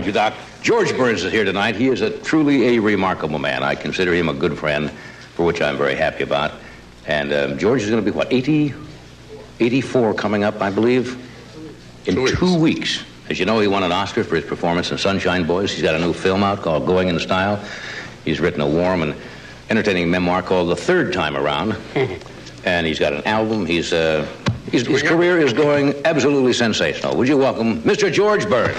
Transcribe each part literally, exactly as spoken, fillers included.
Thank you, Doc. George Burns is here tonight. He is a truly a remarkable man. I consider him a good friend, for which I'm very happy about. And um, George is going to be, what, eighty, eighty-four coming up, I believe? In two weeks. two weeks. As you know, he won an Oscar for his performance in Sunshine Boys. He's got a new film out called Going in Style. He's written a warm and entertaining memoir called The Third Time Around. And he's got an album. He's, uh, he's, his career is going absolutely sensational. Would you welcome Mister George Burns?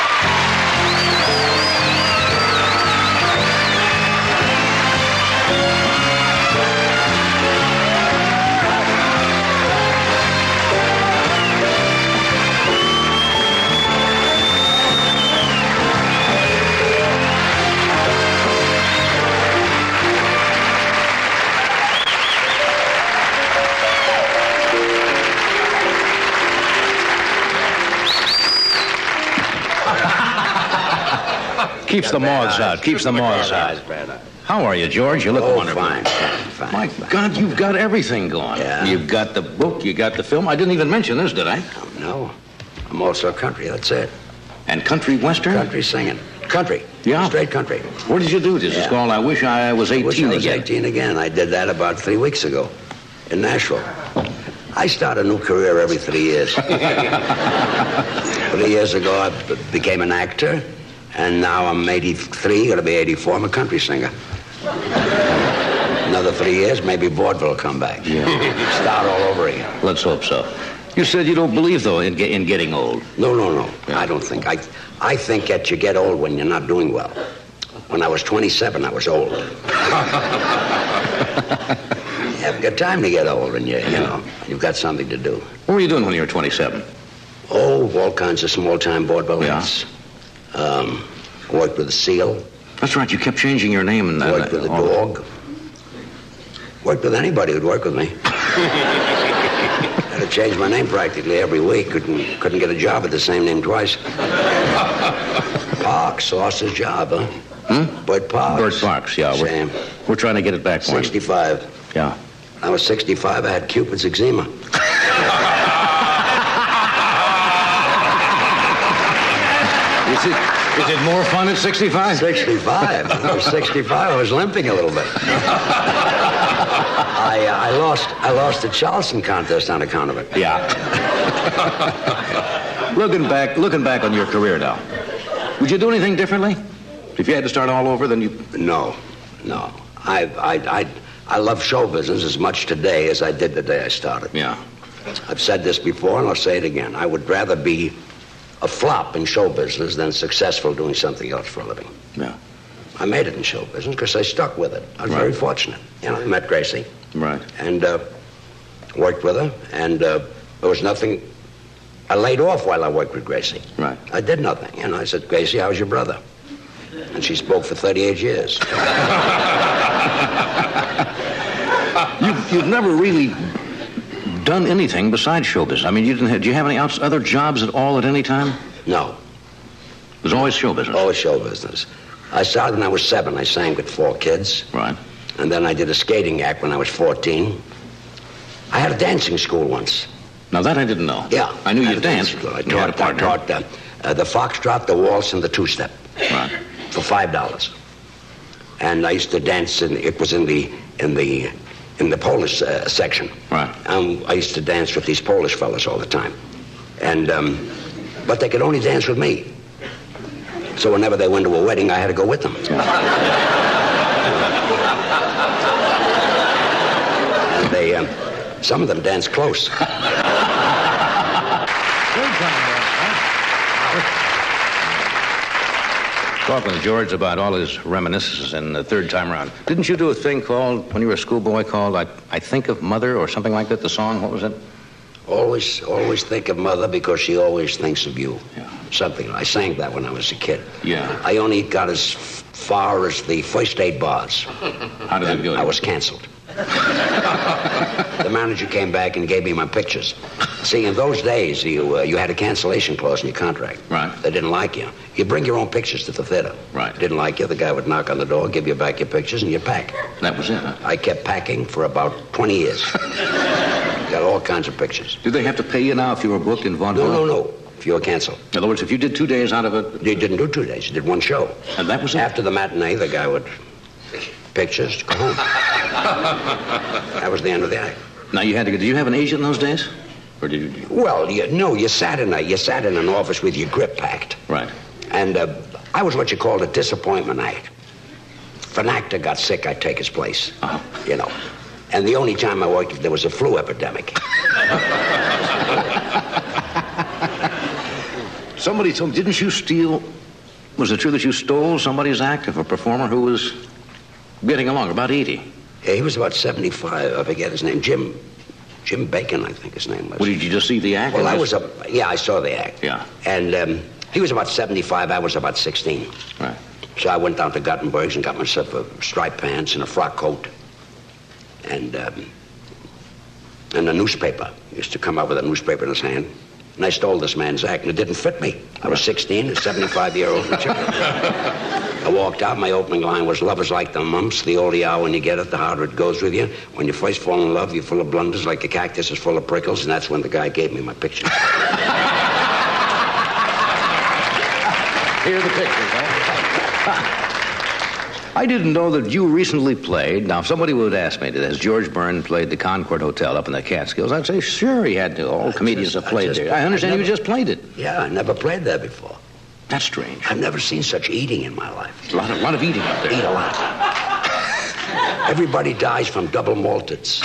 Keeps the moths out. Keeps the moths out. How are you, George? You look oh, wonderful. fine, fine, fine. My fine. God, you've got everything going. Yeah. You've got the book, you got the film. I didn't even mention this, did I? Oh, no. I'm also country, that's it. And country western? Country singing. Country. Yeah. Straight country. Where did you do this? Yeah. It's called I Wish I Was eighteen I wish I was Again. eighteen again. I did that about three weeks ago in Nashville. I start a new career every three years. Three years ago, I b- became an actor. And now I'm eighty-three, going to be eighty-four. I'm a country singer. Another three years, maybe vaudeville will come back. Yeah. Start all over again. Let's hope so. You said you don't believe, though, in, ge- in getting old. No, no, no. Yeah. I don't think. I, I think that you get old when you're not doing well. When I was twenty-seven, I was old. You have got time to get old, and you, you know, you've got something to do. What were you doing when you were twenty-seven? Oh, all kinds of small-time vaudeville Yeah. acts. Um, worked with the Seal. That's right. You kept changing your name. And, Worked with the all Dog. Worked with anybody who'd work with me. Had to change my name practically every week. Couldn't couldn't get a job with the same name twice. Parks lost his job, huh? Hmm? Bert Parks. Bert Parks, yeah. We're, Sam. we're trying to get it back for him. sixty-five. Yeah. I was sixty-five. I had Cupid's eczema. Is it, is it more fun at sixty-five? sixty-five. I was sixty-five. I was limping a little bit. I uh, I lost I lost the Charleston contest on account of it. Yeah. looking back, looking back on your career now, would you do anything differently? If you had to start all over, then you... No, no. I I I I love show business as much today as I did the day I started. Yeah. I've said this before, and I'll say it again. I would rather be a flop in show business than successful doing something else for a living. Yeah. I made it in show business because I stuck with it. I was Right. very fortunate. You know, I met Gracie. Right. And uh, worked with her, and uh, there was nothing. I laid off while I worked with Gracie. Right. I did nothing. And I said, Gracie, how's your brother? And she spoke for thirty-eight years. You've, you've never really done anything besides show business. I mean, you didn't have, do you have any outs, other jobs at all at any time? No. It was always show business. Always show business. I started when I was seven. I sang with four kids. Right. And then I did a skating act when I was fourteen. I had a dancing school once. Now, that I didn't know. Yeah. I knew I you had a danced. dancing school. I You had a taught, I partner. taught uh, uh, the foxtrot, the waltz, and the two-step. Right. For five dollars. And I used to dance, and it was in the in the in the Polish uh, section. Right. Um, I used to dance with these Polish fellas all the time, and um, but they could only dance with me. So whenever they went to a wedding, I had to go with them. And they, um, some of them danced close. Talking to George about all his reminiscences and the third time around. Didn't you do a thing called, when you were a schoolboy, called I, I Think of Mother or something like that, the song? What was it? Always, always think of mother because she always thinks of you. Yeah. Something. I sang that when I was a kid. Yeah. I only got as far as the first eight bars. How did it go? I was canceled. The manager came back and gave me my pictures. See, in those days, you uh, you had a cancellation clause in your contract. Right. They didn't like you. You bring your own pictures to the theater. Right. Didn't like you, the guy would knock on the door, give you back your pictures, and you pack. That was it, huh? I kept packing for about twenty years. Got all kinds of pictures. Did they have to pay you now if you were booked in vaudeville? No, no, no. If You were canceled. In other words, if you did two days out of it... You didn't do two days. You did one show. And that was it? After the matinee, the guy would... Pictures, go home. That was the end of the act. Now, you had to... Did you have an agent in those days? Or did you... Well, you, no, you sat in a, you sat in an office with your grip packed. Right. And uh, I was what you called a disappointment act. If an actor got sick, I'd take his place. Uh-huh. You know. And the only time I worked, there was a flu epidemic. Somebody told... Didn't you steal... Was it true that you stole somebody's act of a performer who was getting along, about eighty? Yeah, he was about seventy-five. I forget his name. Jim... Jim Bacon, I think his name was. Well, did you just see the act? Well, I was a... Yeah, I saw the act. Yeah. And um, he was about seventy-five. I was about sixteen. Right. So I went down to Guttenberg's and got myself a striped pants and a frock coat. And, um, and a newspaper. He used to come out with a newspaper in his hand. And I stole this man's act, and it didn't fit me. I was sixteen, a seventy-five-year-old I walked out. My opening line was, love is like the mumps. The older you are when you get it, the harder it goes with you. When you first fall in love, you're full of blunders like a cactus is full of prickles, and that's when the guy gave me my picture. Here are the pictures, huh? I didn't know that you recently played. Now, if somebody would ask me, has George Byrne played the Concord Hotel up in the Catskills? I'd say, sure, he had to. All I comedians just, have played I just, there. I understand I never, you just played it. Yeah, I never played there before. That's strange. I've never seen such eating in my life. A lot of, a lot of eating out there. Eat a lot. Everybody dies from double malteds.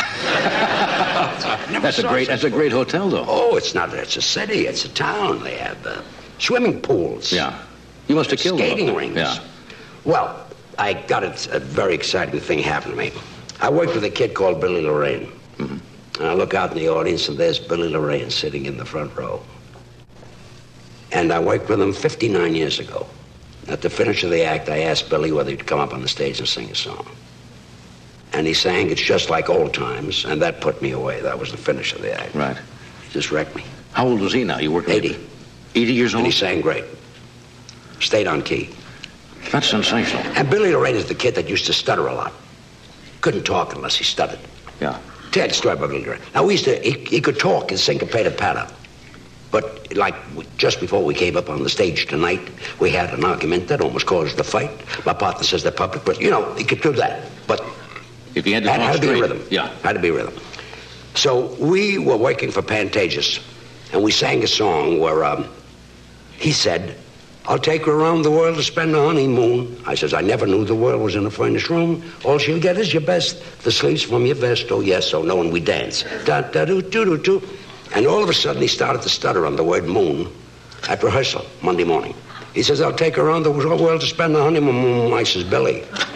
That's a great. That's a great hotel, though. Oh, it's not. It's a city. It's a town. They have uh, swimming pools. Yeah. You must have killed skating them. rings. Yeah. Well, I got a, a very exciting thing happened to me. I worked with a kid called Billy Lorraine. Mm-hmm. And I look out in the audience, and there's Billy Lorraine sitting in the front row. And I worked with him fifty-nine years ago. At the finish of the act, I asked Billy whether he'd come up on the stage and sing a song. And he sang It's Just Like Old Times, and that put me away. That was the finish of the act. Right. He just wrecked me. How old was he now? You worked with eighty. him? eighty years old? And he sang great. Stayed on key. That's sensational. And Billy Lorraine is the kid that used to stutter a lot. Couldn't talk unless he stuttered. Yeah. Tell you the story about Billy Lorraine. Now, we used to, he, he could talk in syncopated patter. But, like, just before we came up on the stage tonight, we had an argument that almost caused the fight. My partner says the public, but, you know, he could do that. But if he had to talk had to be straight, rhythm. Yeah. Had to be rhythm. So we were working for Pantages, and we sang a song where um, he said, I'll take her around the world to spend a honeymoon. I says, I never knew the world was in a furnished room. All she'll get is your best, the sleeves from your vest, oh yes, oh no, and we dance. Da-da-do-do-do-do. And all of a sudden, he started to stutter on the word moon at rehearsal Monday morning. He says, I'll take her around the world to spend the honeymoon. I says, Billy,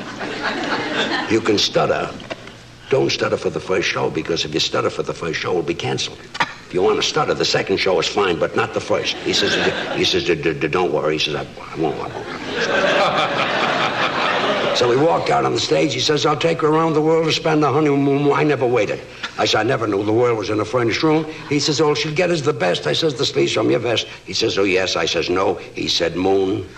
you can stutter. Don't stutter for the first show, because if you stutter for the first show, it'll be canceled. If you want to stutter, the second show is fine, but not the first. He says, he says, don't worry. He says, I, I won't, I won't. So we walked out on the stage. He says, I'll take her around the world to spend the honeymoon. I never waited. I said, I never knew the world was in a furnished room. He says, all she'll get is the best. I says, the sleeves from your vest. He says, oh, yes. I says, no. He said, moon.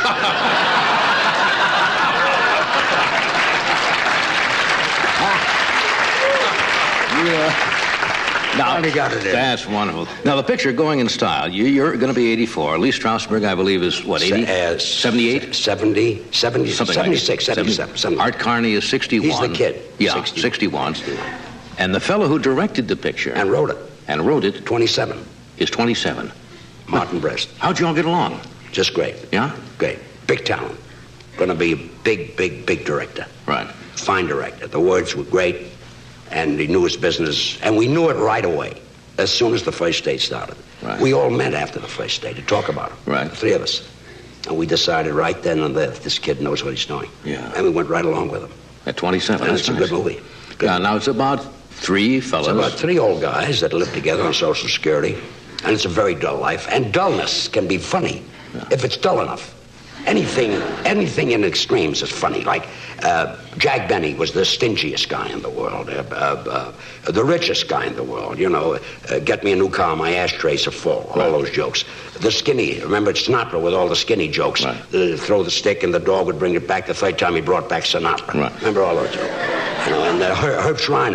Yeah. Now, he got it in. That's wonderful. Now, the picture, Going in Style, you, you're going to be eighty-four. Lee Strasberg, I believe, is, what, eighty? Uh, seventy-eight? seventy, seventy, Something seventy-six, like seventy-seven. seventy. Art Carney is sixty-one. He's the kid. Yeah, sixty-one. sixty-one. And the fellow who directed the picture... And wrote it. And wrote it... twenty-seven. Is twenty-seven. Martin Brest. How'd you all get along? Just great. Yeah? Great. Big talent. Going to be a big, big, big director. Right. Fine director. The words were great, and he knew his business, and we knew it right away, as soon as the first date started. Right. We all met after the first date to talk about it. Right. The three of us. And we decided right then and there, this kid knows what he's doing. Yeah. And we went right along with him. At twenty-seven. And That's it's nice. a good movie. Good. Yeah, now it's about three fellows. It's about three old guys that live together on Social Security. And it's a very dull life. And dullness can be funny yeah. if it's dull enough. Anything, anything in extremes is funny. Like uh, Jack Benny was the stingiest guy in the world, uh, uh, uh, the richest guy in the world. You know, uh, get me a new car, my ashtrays are full. All right. Those jokes. The skinny, remember Sinatra with all the skinny jokes. Right. Uh, throw the stick and the dog would bring it back. The third time he brought back Sinatra. Right. Remember all those jokes. You know, and uh, Herb, Herb Schreiner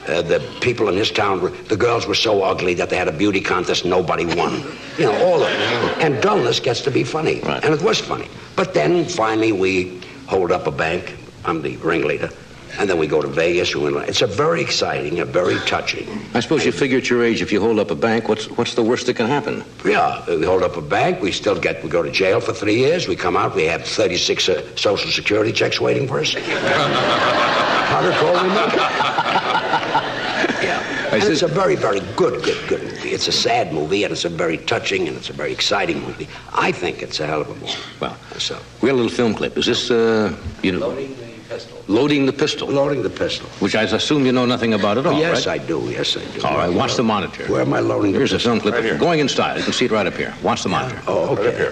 Uh, the people in his town, were, the girls were so ugly that they had a beauty contest, nobody won. You know, all of it. And dullness gets to be funny. Right. And it was funny. But then, finally, we hold up a bank. I'm the ringleader. And then we go to Vegas. We win. It's a very exciting, a very touching. I suppose you figure at your age, if you hold up a bank, what's what's the worst that can happen? Yeah, we hold up a bank. We still get, we go to jail for three years. We come out. We have thirty-six uh, Social Security checks waiting for us. How to call we make it? Yeah. And it's a very, very good, good, good movie. It's a sad movie, and it's a very touching, and it's a very exciting movie. I think it's a hell of a movie. Well, so we got a little film clip. Is this, uh, you know... Loading the pistol. Loading the pistol. Loading the pistol. Which I assume you know nothing about at all, yes, right? I do. Yes, I do. All right, watch the monitor. Where am I loading the Here's pistol? a film clip. Right here. Going in style. You can see it right up here. Watch the monitor. Oh, okay. Right up here.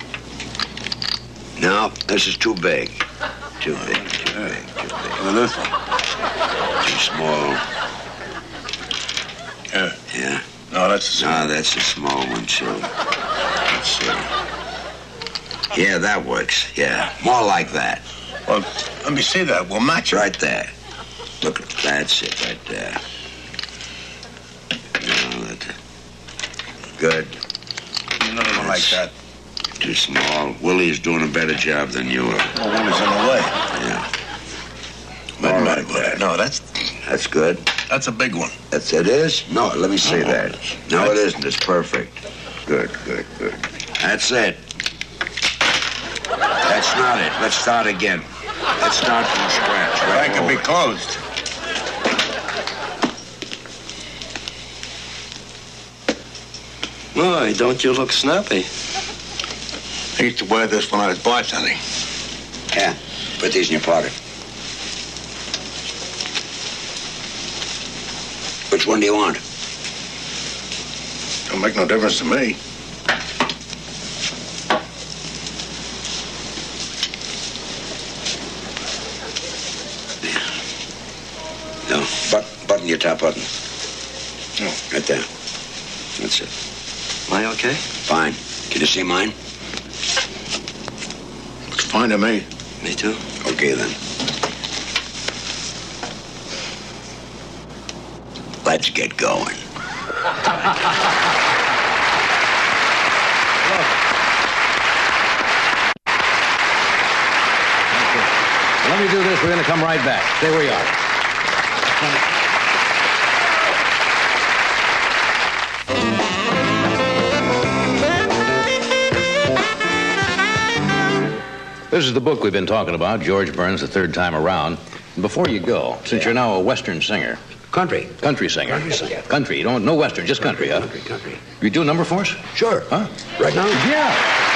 No, this is too big. Too big, too big, too big. And this one? Too small. Yeah. Yeah? No, that's the No, that's a small one, too. Let's see. Yeah, that works. Yeah. More like that. Well, let me see that. We'll match it. Right there. Look, that's it right there. No, that... Good. No, no, no, like that. Too small. Willie's doing a better job than you are. Well, one is in the way. Yeah. But More no, like that. no, that's That's good. that's a big one. That's it is? No, let me see Uh-oh. that. No, it isn't. It's perfect. Good, good, good. That's it. That's not it. Let's start again. Let's start from scratch. The Right bank can be over. closed. Why, don't you look snappy? I used to wear this when I was bartending. Yeah. Put these in your pocket. Which one do you want? Don't make no difference to me. No. But, button your top button. Oh. Right there. That's it. Am I okay? Fine. Can you see mine? Looks fine to me. Me too. Okay, then. Let's get going. Let me do this. We're going to come right back. Stay where you are. This is the book we've been talking about, George Burns, The Third Time Around. And before you go, since you're now a Western singer, Country. country singer, Country singer. country, you don't, no Western, just country, huh? Country, country. You do a number for us? Sure. Huh? Right now? Yeah.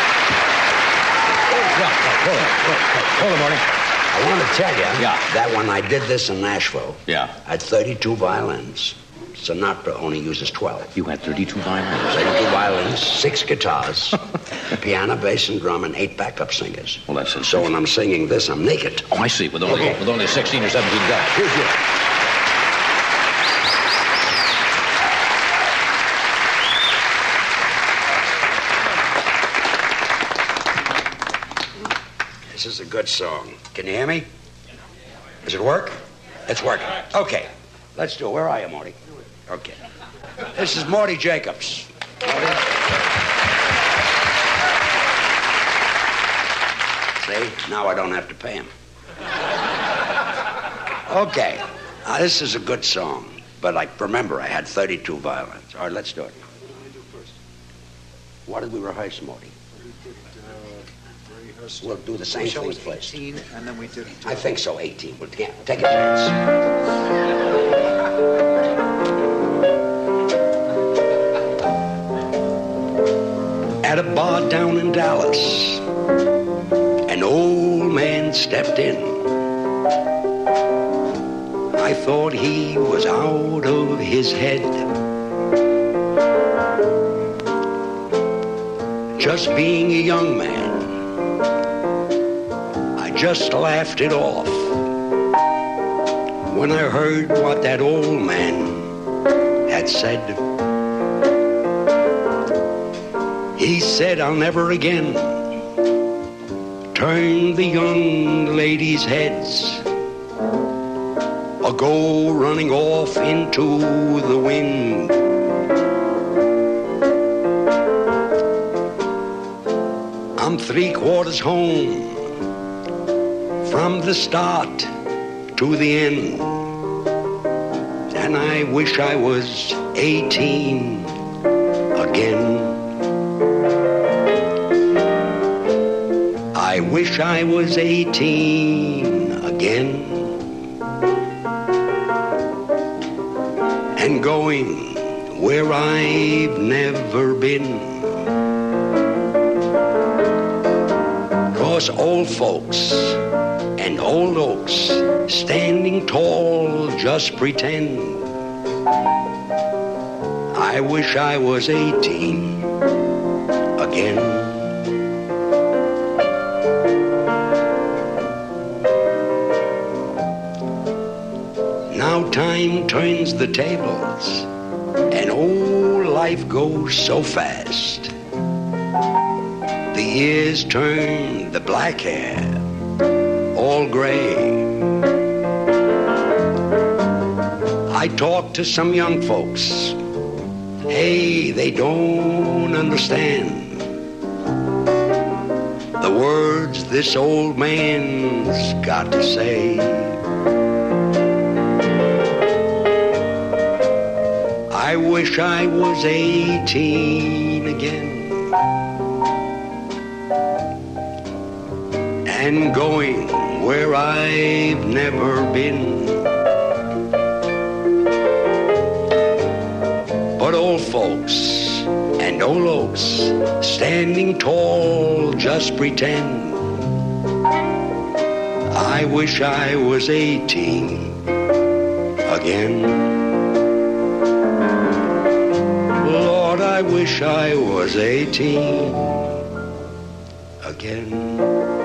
Yeah, hold on, hold on, hold on, Marty. I want to tell you Yeah. that when I did this in Nashville, Yeah. I had thirty-two violins. Sinatra only uses twelve. You had thirty-two violins. thirty-two violins, six guitars, piano, bass, and drum, and eight backup singers. Well, that's it. So when I'm singing this, I'm naked. Oh, I see, with only, Okay. with only sixteen or seventeen guys. Here's you. This is a good song. Can you hear me? Does it work? It's working. Okay. Let's do it. Where are you, Morty? Okay. This is Morty Jacobs. Morty. See? Now I don't have to pay him. Okay. Now, this is a good song. But, like, remember, I had thirty-two violins. All right, let's do it. What did we rehearse, Morty? We'll do the same thing first. And then we did. I think so, eighteen. We'll yeah, take a chance. At a bar down in Dallas, an old man stepped in. I thought he was out of his head. Just being a young man, I just laughed it off when I heard what that old man had said. He said, I'll never again turn the young ladies' heads. or go running off into the wind. I'm three quarters home from the start to the end, and I wish I was eighteen again. I wish I was eighteen again, and going where I've never been. 'Cause old folks and old oaks standing tall just pretend. I wish I was eighteen again. Now time turns the tables, and old life goes so fast. The years turn the black hair all gray. I talk to some young folks. Hey, they don't understand the words this old man's got to say. I wish I was eighteen again, and going where I've never been. But old folks and old oaks standing tall just pretend. I wish I was eighteen again. Lord, I wish I was eighteen again.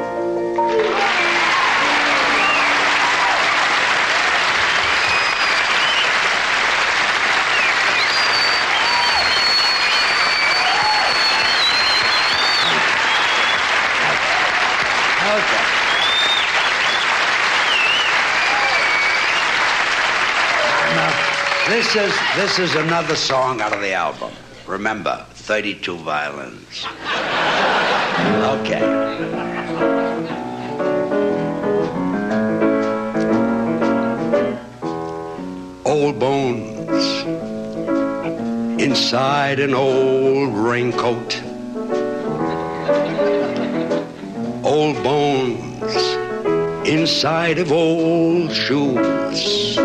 This is, this is another song out of the album. Remember, thirty-two violins. Okay. Old bones inside an old raincoat. Old bones inside of old shoes.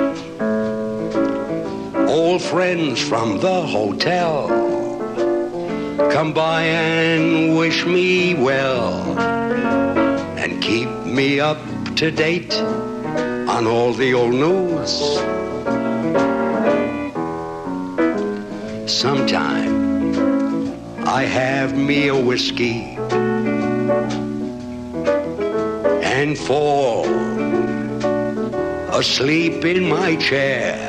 Old friends from the hotel come by and wish me well and keep me up to date on all the old news. Sometime I have me a whiskey and fall asleep in my chair.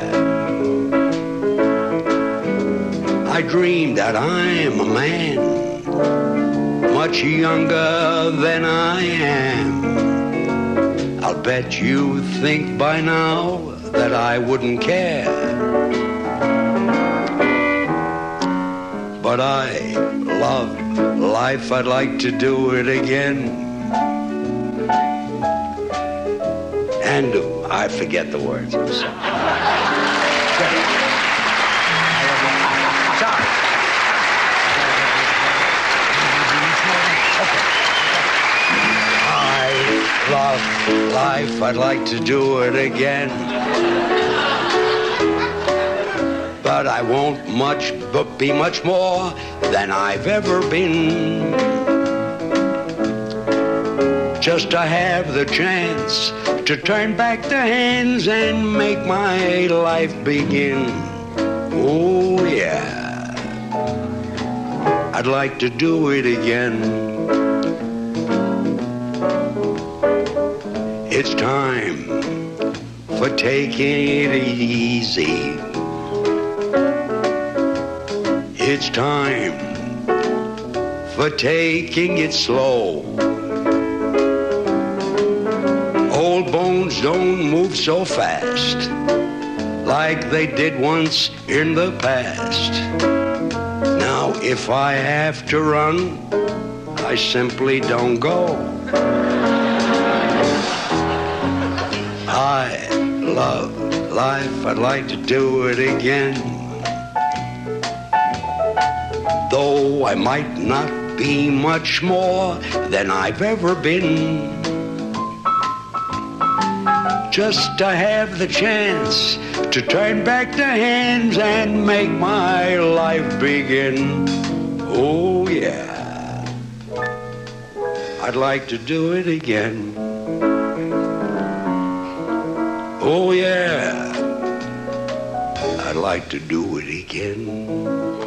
I dream that I'm a man, much younger than I am. I'll bet you think by now that I wouldn't care. But I love life, I'd like to do it again. And I forget the words. I'm sorry. Love life, I'd like to do it again. But I won't much, but be much more than I've ever been. Just to have the chance to turn back the hands and make my life begin. Oh yeah, I'd like to do it again. It's time for taking it easy. It's time for taking it slow. Old bones don't move so fast like they did once in the past. Now, if I have to run, I simply don't go. I love life, I'd like to do it again. Though I might not be much more than I've ever been. Just to have the chance to turn back the hands and make my life begin. Oh yeah, I'd like to do it again. Oh yeah, I'd like to do it again.